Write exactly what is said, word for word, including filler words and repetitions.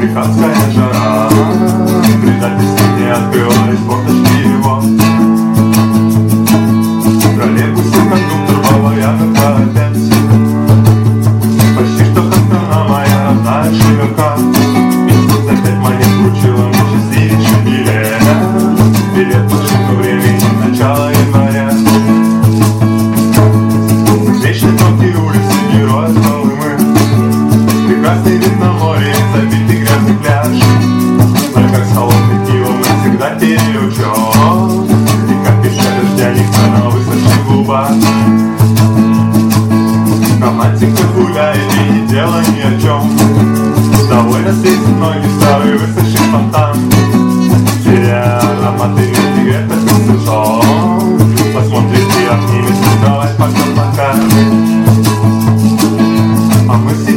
африканская жара. Предательство не открылась форточки его. В троллейбусе кондуктор баба-яга опять. Почти что хатана моя родная широка. За пять монет вручила мне счастливейший билет. Билет в машину времени начала января. Вечной тонкие улицы героя Колымы. Прекрасный вид на море, забитый грязный пляж. Только с холодным пивом мы всегда переучем. И как пища дождя никто на высохших губах. Романтика гуляет и не делай ни о чем. Довольно светит ноги старый высохший фонтан. Теряя ароматы винегрета и сушон. Посмотрите, обнимется, давай пока-пока. А мы